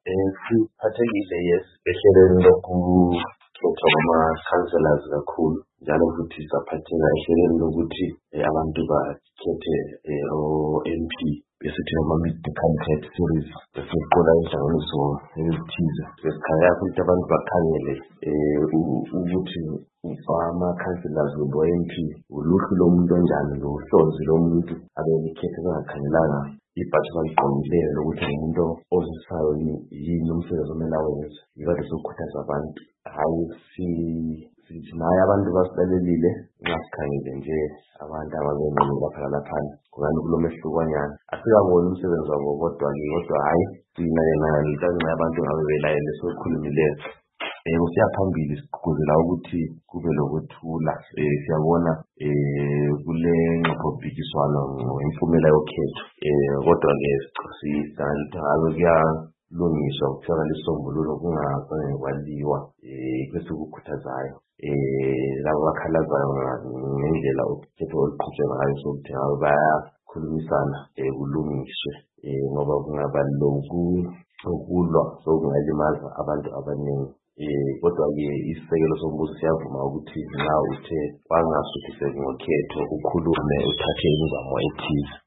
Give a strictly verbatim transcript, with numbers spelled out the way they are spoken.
Siphathekile yes ehlelweni lokukhethwa kwama-councillors kakhulu njalo futhi saphatheka ehlelweni lokuthi abantu bakhethe o-M P besithi ama-Meet the Candidate series esiqola inhlanganiso ezithize sesikhaya ukuthi abantu bakhangele ukuthi ama-councillors no-M P uluhlu lomuntu onjani nohlonzi lomuntu abelikhethe bangakhangelanga ibhathi baligqokileyo lokuthi umuntu ozisayo yini umsebenzi omele awenze. Yikade sokukhuthaza abantu hayi sithi naye abantu basilalelile nxa sikhangele nje abantu ababenqomo lapha laphana kungani kulomehlukanyana asikaboni umsebenzi wabo kodwa-ke kodwa hayi sinakena kanxa abantu ngabe belayele sokhulumileyo kusiya phambili sigqugquzela ukuthi kube lokuthula. Siyabona kule ngqophopikiswano ngempumela yokhetho kodwa-ke sisanalo kuyalungiswa kutholakala isisombululo kungazange kwaliwa bese kukhuthazayo laba abakhalazayo ngendlela ukhetho oluqhutshwe ngayo sokuthi ngabe bayakhulumisana kulungiswe ngoba kungaba lokulwa sokungalimaza abantu abaningi. Kodwa-ke isisekelo sombuso siyavuma ukuthi nxa uthe wangasuthiseki ngokhetho ukhulume uthathe imizamo ethize.